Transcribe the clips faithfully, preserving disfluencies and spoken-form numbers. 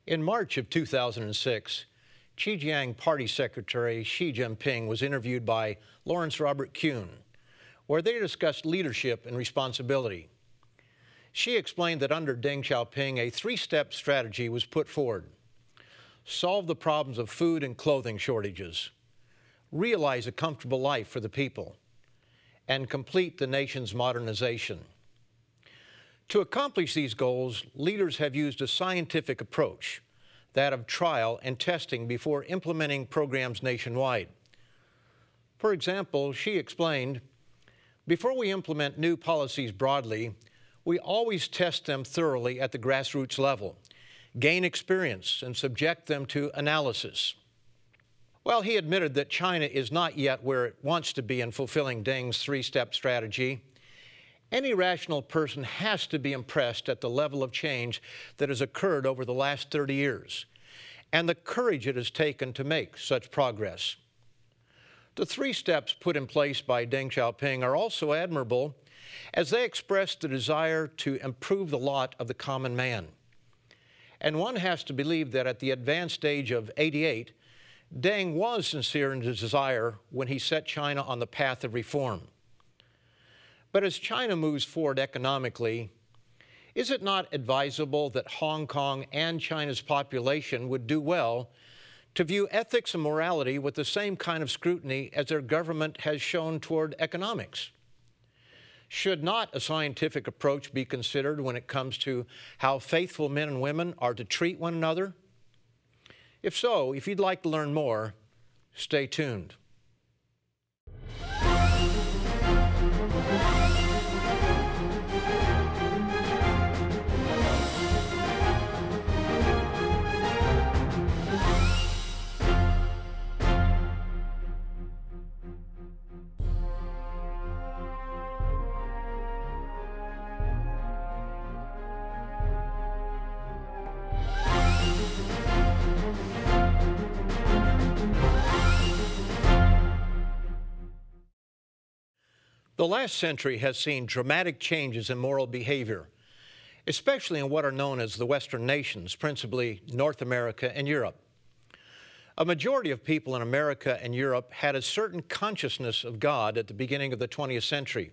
In March of two thousand six, Zhejiang Party Secretary Xi Jinping was interviewed by Lawrence Robert Kuhn, where they discussed leadership and responsibility. Xi explained that under Deng Xiaoping, a three-step strategy was put forward. Solve the problems of food and clothing shortages, realize a comfortable life for the people, and complete the nation's modernization. To accomplish these goals, leaders have used a scientific approach, that of trial and testing before implementing programs nationwide. For example, Xi explained, before we implement new policies broadly, we always test them thoroughly at the grassroots level, gain experience, and subject them to analysis. While he admitted that China is not yet where it wants to be in fulfilling Deng's three-step strategy, any rational person has to be impressed at the level of change that has occurred over the last thirty years and the courage it has taken to make such progress. The three steps put in place by Deng Xiaoping are also admirable as they express the desire to improve the lot of the common man. And one has to believe that at the advanced age of eighty-eight, Deng was sincere in his desire when he set China on the path of reform. But as China moves forward economically, is it not advisable that Hong Kong and China's population would do well to view ethics and morality with the same kind of scrutiny as their government has shown toward economics? Should not a scientific approach be considered when it comes to how faithful men and women are to treat one another? If so, if you'd like to learn more, stay tuned. The last century has seen dramatic changes in moral behavior, especially in what are known as the Western nations, principally North America and Europe. A majority of people in America and Europe had a certain consciousness of God at the beginning of the twentieth century.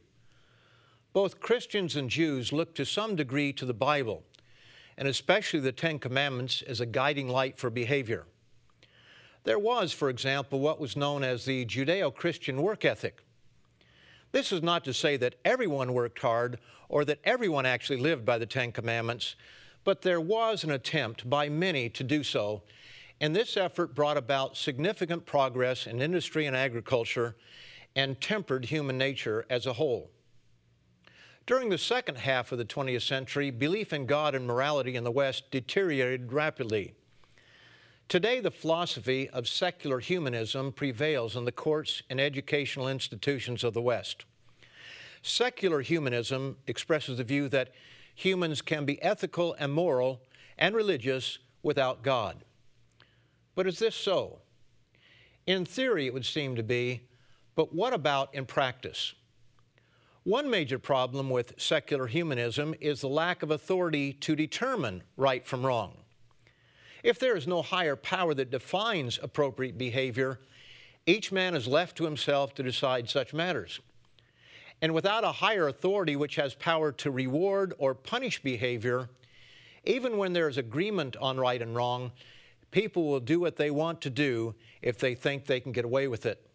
Both Christians and Jews looked to some degree to the Bible, and especially the Ten Commandments, as a guiding light for behavior. There was, for example, what was known as the Judeo-Christian work ethic. This is not to say that everyone worked hard or that everyone actually lived by the Ten Commandments, but there was an attempt by many to do so, and this effort brought about significant progress in industry and agriculture and tempered human nature as a whole. During the second half of the twentieth century, belief in God and morality in the West deteriorated rapidly. Today, the philosophy of secular humanism prevails in the courts and educational institutions of the West. Secular humanism expresses the view that humans can be ethical and moral and religious without God. But is this so? In theory, it would seem to be, but what about in practice? One major problem with secular humanism is the lack of authority to determine right from wrong. If there is no higher power that defines appropriate behavior, each man is left to himself to decide such matters. And without a higher authority which has power to reward or punish behavior, even when there is agreement on right and wrong, people will do what they want to do if they think they can get away with it.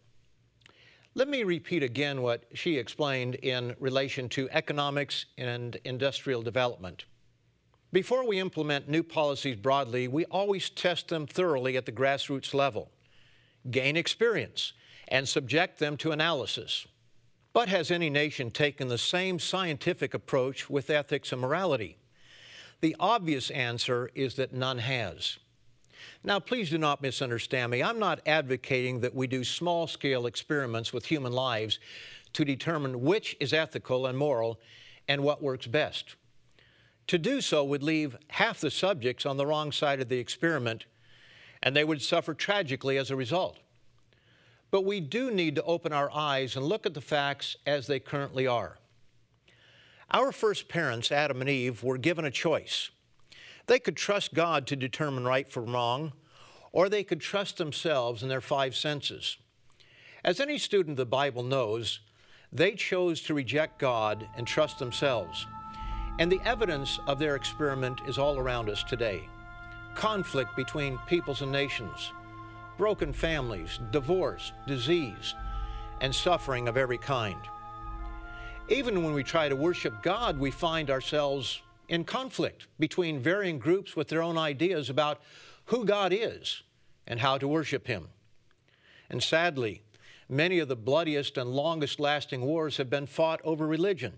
Let me repeat again what she explained in relation to economics and industrial development. Before we implement new policies broadly, we always test them thoroughly at the grassroots level, gain experience, and subject them to analysis. But has any nation taken the same scientific approach with ethics and morality? The obvious answer is that none has. Now, please do not misunderstand me. I'm not advocating that we do small-scale experiments with human lives to determine which is ethical and moral and what works best. To do so would leave half the subjects on the wrong side of the experiment, and they would suffer tragically as a result. But we do need to open our eyes and look at the facts as they currently are. Our first parents, Adam and Eve, were given a choice. They could trust God to determine right from wrong, or they could trust themselves and their five senses. As any student of the Bible knows, they chose to reject God and trust themselves. And the evidence of their experiment is all around us today. Conflict between peoples and nations, broken families, divorce, disease, and suffering of every kind. Even when we try to worship God, we find ourselves in conflict between varying groups with their own ideas about who God is and how to worship Him. And sadly, many of the bloodiest and longest lasting wars have been fought over religion.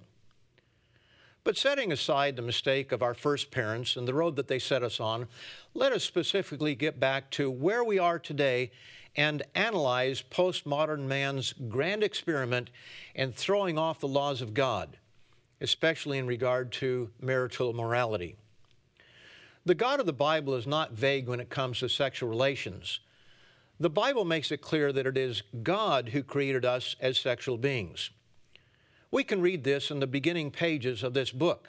But setting aside the mistake of our first parents and the road that they set us on, let us specifically get back to where we are today and analyze postmodern man's grand experiment in throwing off the laws of God, especially in regard to marital morality. The God of the Bible is not vague when it comes to sexual relations. The Bible makes it clear that it is God who created us as sexual beings. We can read this in the beginning pages of this book.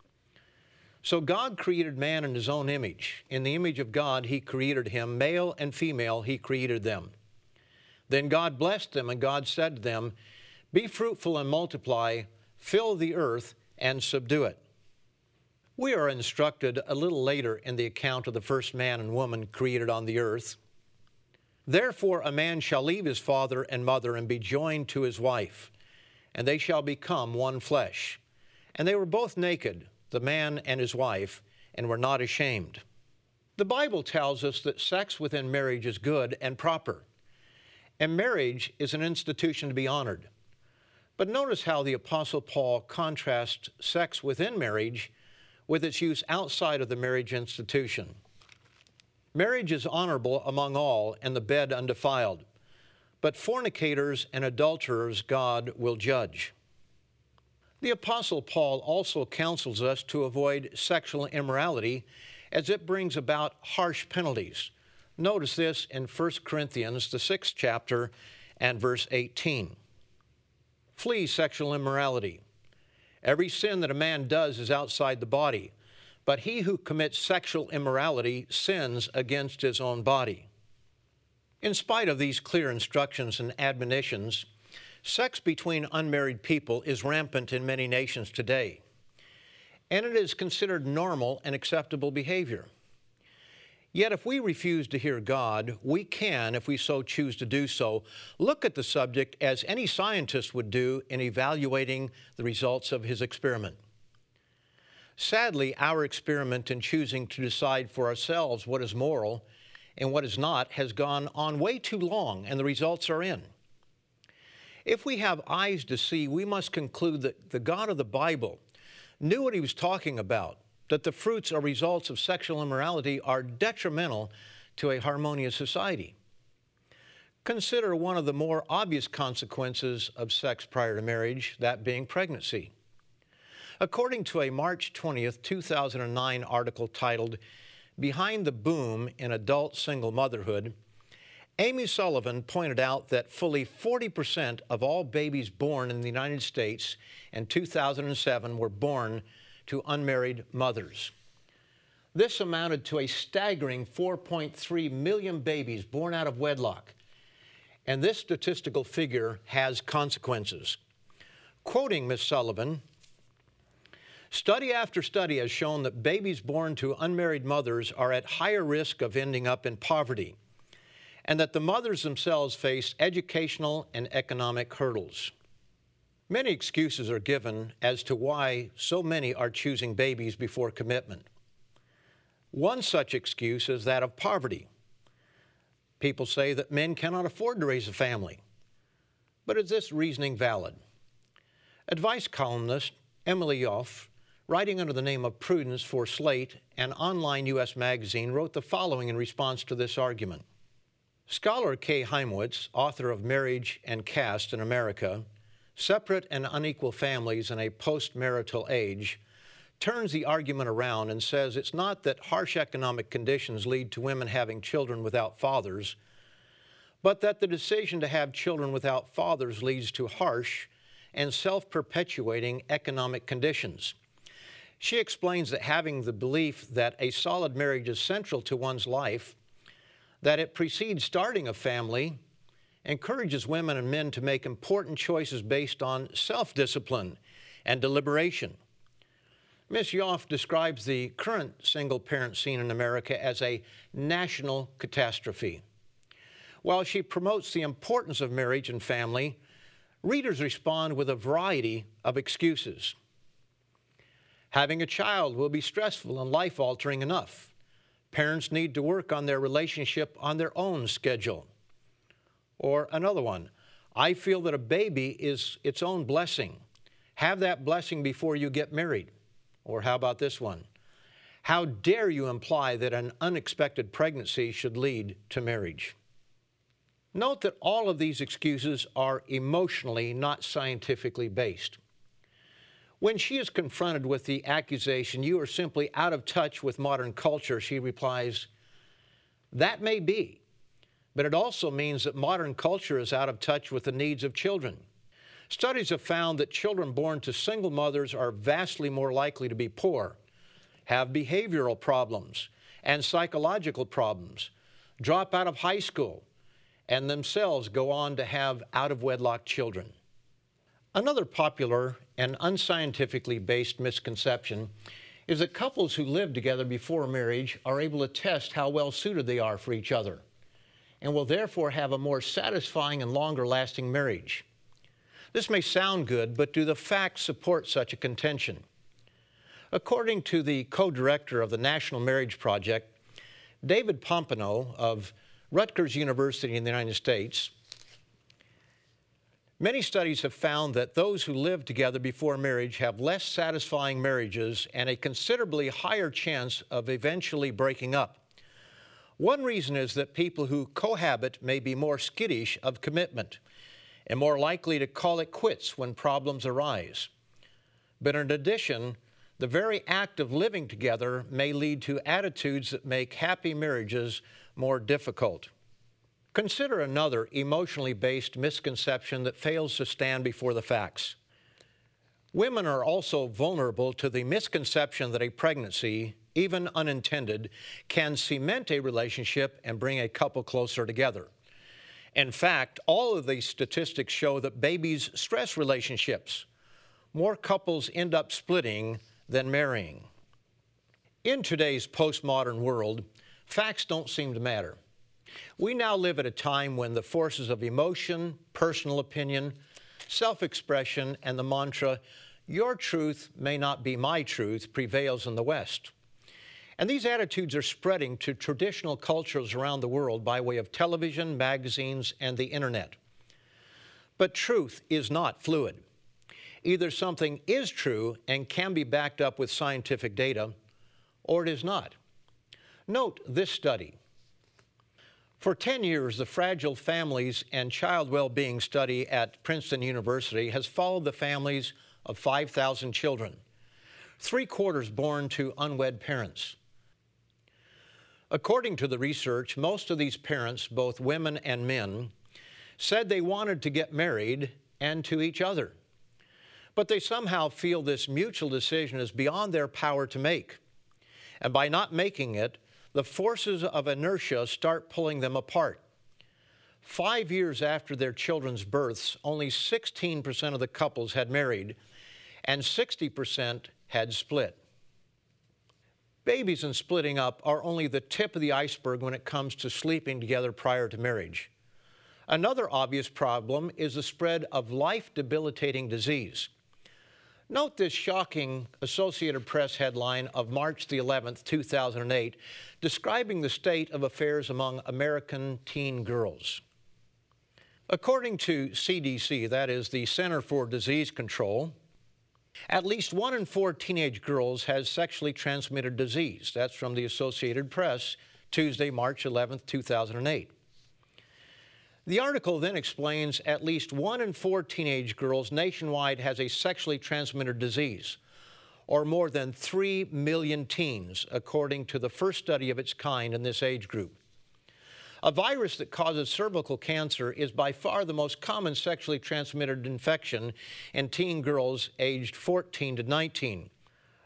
So God created man in His own image. In the image of God, He created him. Male and female, He created them. Then God blessed them, and God said to them, "Be fruitful and multiply, fill the earth and subdue it." We are instructed a little later in the account of the first man and woman created on the earth. "Therefore a man shall leave his father and mother and be joined to his wife, and they shall become one flesh. And they were both naked, the man and his wife, and were not ashamed." The Bible tells us that sex within marriage is good and proper, and marriage is an institution to be honored. But notice how the Apostle Paul contrasts sex within marriage with its use outside of the marriage institution. "Marriage is honorable among all, and the bed undefiled. But fornicators and adulterers God will judge." The Apostle Paul also counsels us to avoid sexual immorality as it brings about harsh penalties. Notice this in First Corinthians, the sixth chapter, and verse eighteen. "Flee sexual immorality. Every sin that a man does is outside the body, but he who commits sexual immorality sins against his own body." In spite of these clear instructions and admonitions, sex between unmarried people is rampant in many nations today, and it is considered normal and acceptable behavior. Yet if we refuse to hear God, we can, if we so choose to do so, look at the subject as any scientist would do in evaluating the results of his experiment. Sadly, our experiment in choosing to decide for ourselves what is moral and what is not has gone on way too long, and the results are in. If we have eyes to see, we must conclude that the God of the Bible knew what He was talking about, that the fruits or results of sexual immorality are detrimental to a harmonious society. Consider one of the more obvious consequences of sex prior to marriage, that being pregnancy. According to a March twentieth, two thousand nine article titled "Behind the Boom in Adult Single Motherhood," Amy Sullivan pointed out that fully forty percent of all babies born in the United States in two thousand seven were born to unmarried mothers. This amounted to a staggering four point three million babies born out of wedlock. And this statistical figure has consequences. Quoting Miz Sullivan, "Study after study has shown that babies born to unmarried mothers are at higher risk of ending up in poverty, and that the mothers themselves face educational and economic hurdles. Many excuses are given as to why so many are choosing babies before commitment. One such excuse is that of poverty. People say that men cannot afford to raise a family. But is this reasoning valid? Advice columnist Emily Yoff, writing under the name of Prudence for Slate, an online U S magazine, wrote the following in response to this argument. Scholar Kay Heimowitz, author of Marriage and Caste in America, Separate and Unequal Families in a Post-Marital Age, turns the argument around and says it's not that harsh economic conditions lead to women having children without fathers, but that the decision to have children without fathers leads to harsh and self-perpetuating economic conditions. She explains that having the belief that a solid marriage is central to one's life, that it precedes starting a family, encourages women and men to make important choices based on self-discipline and deliberation. Miz Yoff describes the current single-parent scene in America as a national catastrophe. While she promotes the importance of marriage and family, readers respond with a variety of excuses. Having a child will be stressful and life-altering enough. Parents need to work on their relationship on their own schedule. Or another one, I feel that a baby is its own blessing. Have that blessing before you get married. Or how about this one? How dare you imply that an unexpected pregnancy should lead to marriage? Note that all of these excuses are emotionally, not scientifically based. When she is confronted with the accusation, you are simply out of touch with modern culture, she replies, that may be, but it also means that modern culture is out of touch with the needs of children. Studies have found that children born to single mothers are vastly more likely to be poor, have behavioral problems and psychological problems, drop out of high school, and themselves go on to have out-of-wedlock children. Another popular and unscientifically based misconception is that couples who live together before marriage are able to test how well suited they are for each other and will therefore have a more satisfying and longer-lasting marriage. This may sound good, but do the facts support such a contention? According to the co-director of the National Marriage Project, David Pompano of Rutgers University in the United States, many studies have found that those who live together before marriage have less satisfying marriages and a considerably higher chance of eventually breaking up. One reason is that people who cohabit may be more skittish of commitment and more likely to call it quits when problems arise. But in addition, the very act of living together may lead to attitudes that make happy marriages more difficult. Consider another emotionally based misconception that fails to stand before the facts. Women are also vulnerable to the misconception that a pregnancy, even unintended, can cement a relationship and bring a couple closer together. In fact, all of these statistics show that babies stress relationships. More couples end up splitting than marrying. In today's postmodern world, facts don't seem to matter. We now live at a time when the forces of emotion, personal opinion, self-expression, and the mantra, "Your truth may not be my truth," prevails in the West. And these attitudes are spreading to traditional cultures around the world by way of television, magazines, and the internet. But truth is not fluid. Either something is true and can be backed up with scientific data, or it is not. Note this study. For ten years, the Fragile Families and Child Well-Being Study at Princeton University has followed the families of five thousand children, three quarters born to unwed parents. According to the research, most of these parents, both women and men, said they wanted to get married and to each other. But they somehow feel this mutual decision is beyond their power to make. And by not making it, the forces of inertia start pulling them apart. Five years after their children's births, only sixteen percent of the couples had married, and sixty percent had split. Babies and splitting up are only the tip of the iceberg when it comes to sleeping together prior to marriage. Another obvious problem is the spread of life-debilitating disease. Note this shocking Associated Press headline of March the eleventh, two thousand eight, describing the state of affairs among American teen girls. According to C D C, that is the Center for Disease Control, at least one in four teenage girls has sexually transmitted disease. That's from the Associated Press, Tuesday, March eleventh, two thousand eight. The article then explains at least one in four teenage girls nationwide has a sexually transmitted disease, or more than three million teens, according to the first study of its kind in this age group. A virus that causes cervical cancer is by far the most common sexually transmitted infection in teen girls aged fourteen to nineteen.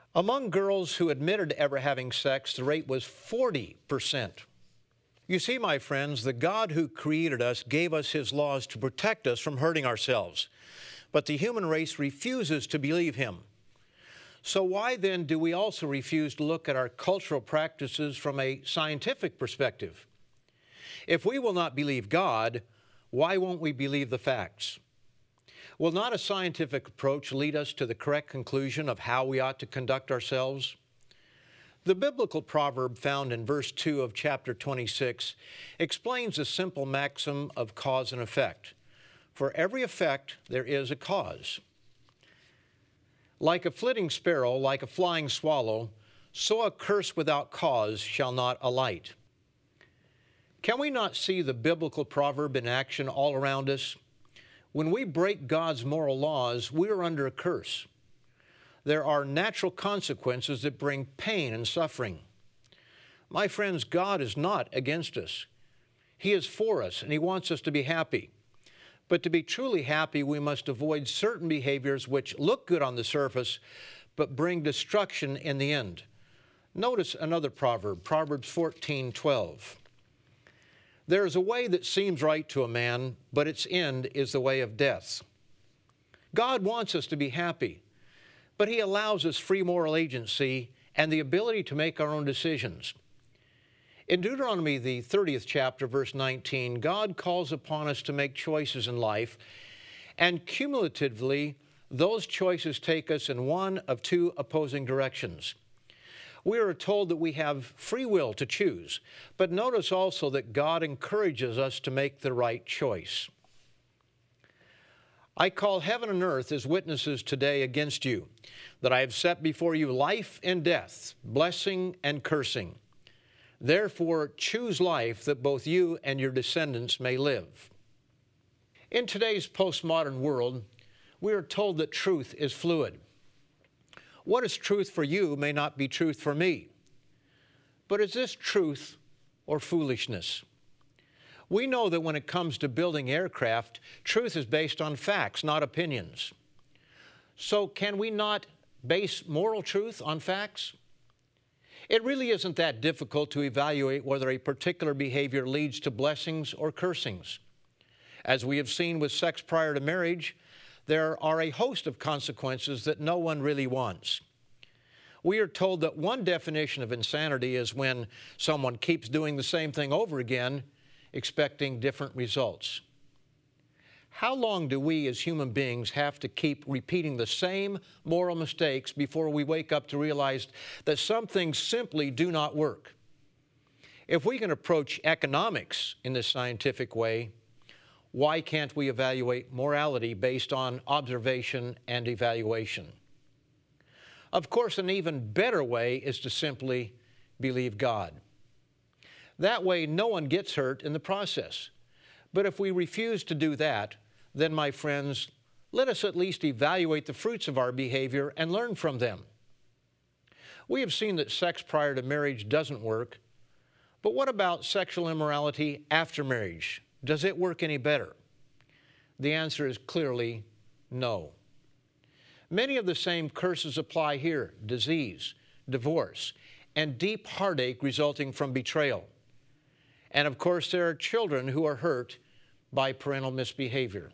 Among girls who admitted to ever having sex, the rate was forty percent. You see, my friends, the God who created us gave us His laws to protect us from hurting ourselves. But the human race refuses to believe Him. So why then do we also refuse to look at our cultural practices from a scientific perspective? If we will not believe God, why won't we believe the facts? Will not a scientific approach lead us to the correct conclusion of how we ought to conduct ourselves? The biblical proverb found in verse two of chapter twenty-six explains the simple maxim of cause and effect. For every effect, there is a cause. Like a flitting sparrow, like a flying swallow, so a curse without cause shall not alight. Can we not see the biblical proverb in action all around us? When we break God's moral laws, we are under a curse. There are natural consequences that bring pain and suffering. My friends, God is not against us. He is for us, and He wants us to be happy. But to be truly happy, we must avoid certain behaviors which look good on the surface, but bring destruction in the end. Notice another proverb, Proverbs fourteen twelve. There is a way that seems right to a man, but its end is the way of death. God wants us to be happy, but He allows us free moral agency and the ability to make our own decisions. In Deuteronomy, the thirtieth chapter, verse nineteen, God calls upon us to make choices in life, and cumulatively, those choices take us in one of two opposing directions. We are told that we have free will to choose, but notice also that God encourages us to make the right choice. I call heaven and earth as witnesses today against you, that I have set before you life and death, blessing and cursing. Therefore, choose life that both you and your descendants may live. In today's postmodern world, we are told that truth is fluid. What is truth for you may not be truth for me. But is this truth or foolishness? We know that when it comes to building aircraft, truth is based on facts, not opinions. So can we not base moral truth on facts? It really isn't that difficult to evaluate whether a particular behavior leads to blessings or cursings. As we have seen with sex prior to marriage, there are a host of consequences that no one really wants. We are told that one definition of insanity is when someone keeps doing the same thing over again, expecting different results. How long do we as human beings have to keep repeating the same moral mistakes before we wake up to realize that some things simply do not work? If we can approach economics in this scientific way, why can't we evaluate morality based on observation and evaluation? Of course, an even better way is to simply believe God. That way, no one gets hurt in the process. But if we refuse to do that, then, my friends, let us at least evaluate the fruits of our behavior and learn from them. We have seen that sex prior to marriage doesn't work, but what about sexual immorality after marriage? Does it work any better? The answer is clearly no. Many of the same curses apply here: disease, divorce, and deep heartache resulting from betrayal. And of course, there are children who are hurt by parental misbehavior.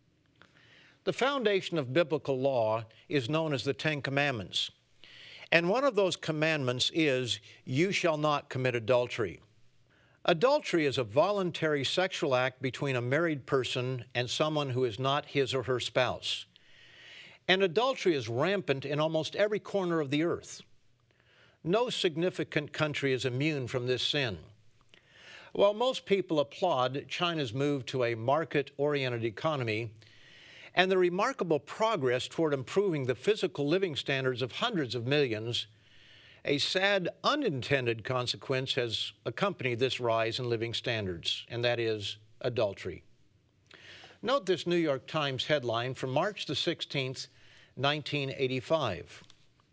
The foundation of biblical law is known as the Ten Commandments. And one of those commandments is, "You shall not commit adultery." Adultery is a voluntary sexual act between a married person and someone who is not his or her spouse. And adultery is rampant in almost every corner of the earth. No significant country is immune from this sin. While most people applaud China's move to a market-oriented economy and the remarkable progress toward improving the physical living standards of hundreds of millions, a sad unintended consequence has accompanied this rise in living standards, and that is adultery. Note this New York Times headline from March the sixteenth, nineteen eighty-five.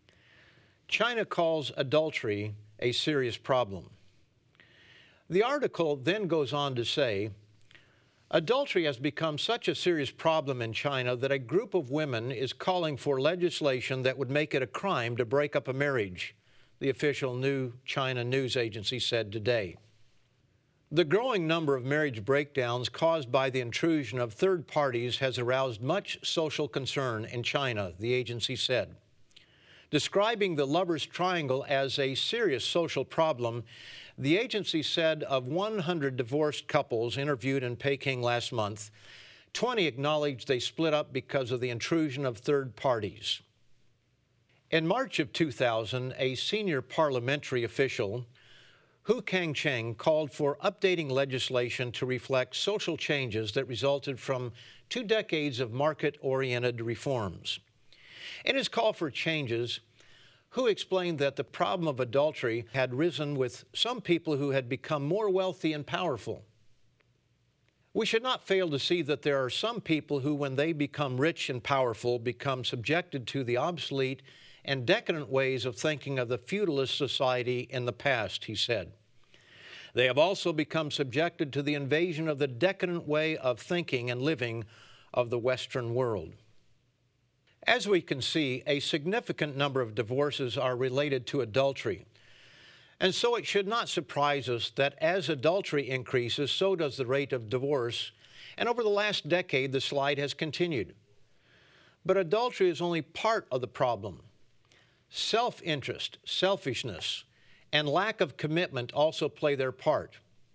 China calls adultery a serious problem. The article then goes on to say, Adultery has become such a serious problem in China that a group of women is calling for legislation that would make it a crime to break up a marriage, the official New China news agency said today. The growing number of marriage breakdowns caused by the intrusion of third parties has aroused much social concern in China, the agency said. Describing the lovers' triangle as a serious social problem, the agency said of one hundred divorced couples interviewed in Peking last month, twenty acknowledged they split up because of the intrusion of third parties. In March of two thousand, a senior parliamentary official, Hu Kangcheng, called for updating legislation to reflect social changes that resulted from two decades of market-oriented reforms. In his call for changes, Hu explained that the problem of adultery had risen with some people who had become more wealthy and powerful. We should not fail to see that there are some people who, when they become rich and powerful, become subjected to the obsolete and decadent ways of thinking of the feudalist society in the past, he said. They have also become subjected to the invasion of the decadent way of thinking and living of the Western world. As we can see, a significant number of divorces are related to adultery. And so it should not surprise us that as adultery increases, so does the rate of divorce. And over the last decade, the slide has continued. But adultery is only part of the problem. Self-interest, selfishness, and lack of commitment also play their part.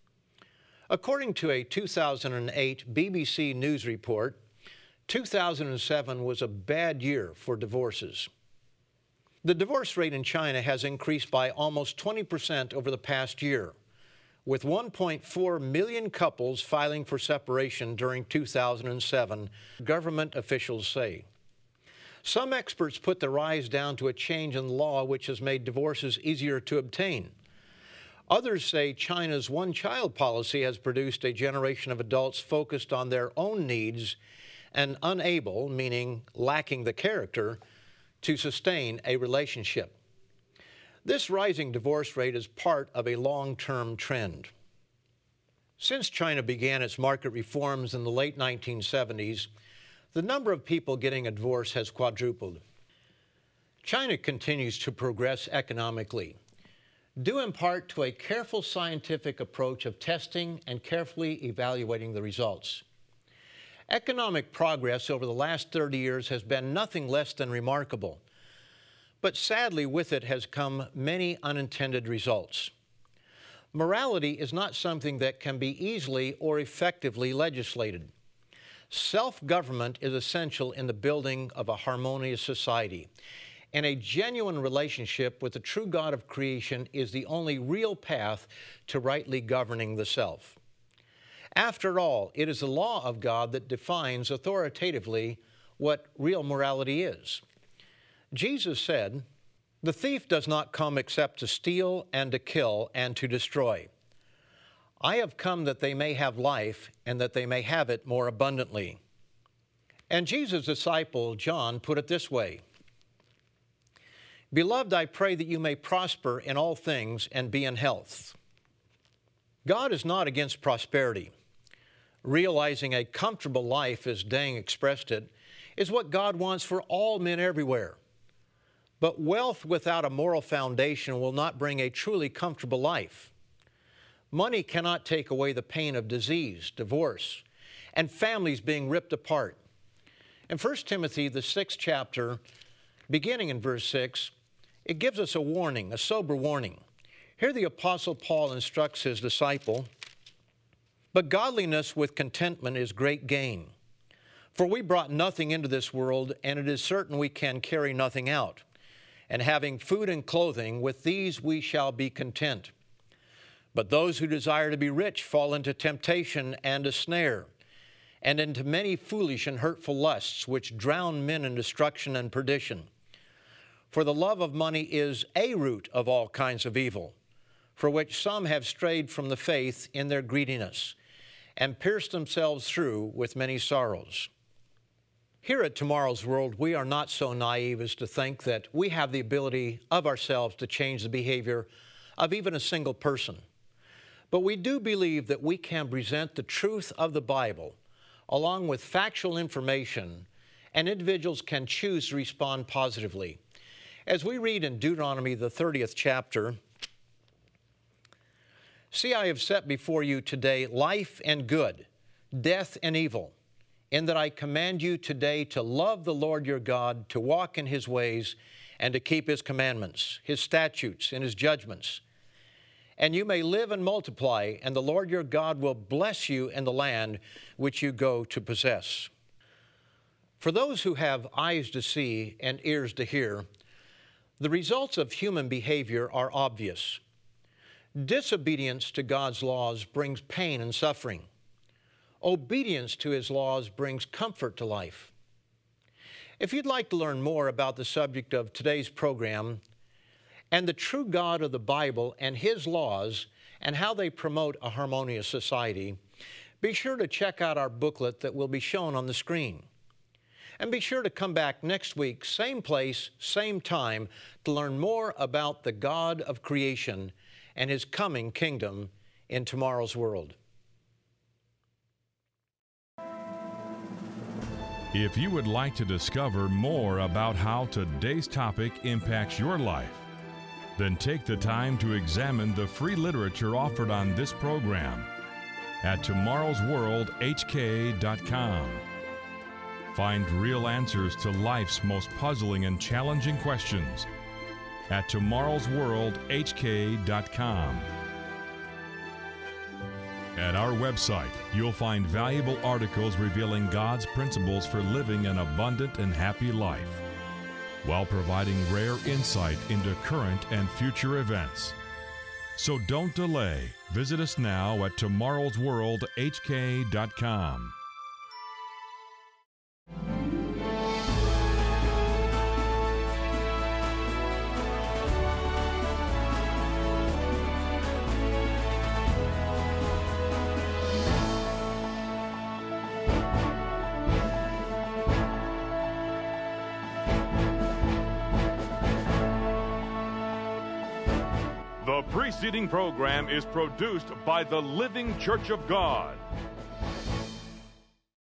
According to a two thousand eight B B C News report, two thousand seven was a bad year for divorces. The divorce rate in China has increased by almost twenty percent over the past year, with one point four million couples filing for separation during two thousand seven, government officials say. Some experts put the rise down to a change in law which has made divorces easier to obtain. Others say China's one-child policy has produced a generation of adults focused on their own needs and unable, meaning lacking the character, to sustain a relationship. This rising divorce rate is part of a long-term trend. Since China began its market reforms in the late nineteen seventies, the number of people getting a divorce has quadrupled. China continues to progress economically, due in part to a careful scientific approach of testing and carefully evaluating the results. Economic progress over the last thirty years has been nothing less than remarkable, but sadly with it has come many unintended results. Morality is not something that can be easily or effectively legislated. Self-government is essential in the building of a harmonious society, and a genuine relationship with the true God of creation is the only real path to rightly governing the self. After all, it is the law of God that defines authoritatively what real morality is. Jesus said, "The thief does not come except to steal and to kill and to destroy. I have come that they may have life and that they may have it more abundantly." And Jesus' disciple, John, put it this way, "Beloved, I pray that you may prosper in all things and be in health." God is not against prosperity. Realizing a comfortable life, as Deng expressed it, is what God wants for all men everywhere. But wealth without a moral foundation will not bring a truly comfortable life. Money cannot take away the pain of disease, divorce, and families being ripped apart. In First Timothy, the sixth chapter, beginning in verse six, it gives us a warning, a sober warning. Here the Apostle Paul instructs his disciple, "But godliness with contentment is great gain. For we brought nothing into this world, and it is certain we can carry nothing out. And having food and clothing, with these we shall be content. But those who desire to be rich fall into temptation and a snare, and into many foolish and hurtful lusts, which drown men in destruction and perdition. For the love of money is a root of all kinds of evil, for which some have strayed from the faith in their greediness, and pierced themselves through with many sorrows." Here at Tomorrow's World, we are not so naive as to think that we have the ability of ourselves to change the behavior of even a single person. But we do believe that we can present the truth of the Bible along with factual information, and individuals can choose to respond positively. As we read in Deuteronomy, the thirtieth chapter, "See, I have set before you today life and good, death and evil, in that I command you today to love the Lord your God, to walk in His ways, and to keep His commandments, His statutes, and His judgments. And you may live and multiply, and the Lord your God will bless you in the land which you go to possess." For those who have eyes to see and ears to hear, the results of human behavior are obvious. Disobedience to God's laws brings pain and suffering. Obedience to His laws brings comfort to life. If you'd like to learn more about the subject of today's program and the true God of the Bible and His laws and how they promote a harmonious society, be sure to check out our booklet that will be shown on the screen. And be sure to come back next week, same place, same time, to learn more about the God of creation and His coming kingdom in tomorrow's world. If you would like to discover more about how today's topic impacts your life, then take the time to examine the free literature offered on this program at tomorrows world h k dot com. Find real answers to life's most puzzling and challenging questions at tomorrows world h k dot com. At our website, you'll find valuable articles revealing God's principles for living an abundant and happy life, while providing rare insight into current and future events. So don't delay. Visit us now at tomorrows world h k dot com. The preceding program is produced by the Living Church of God.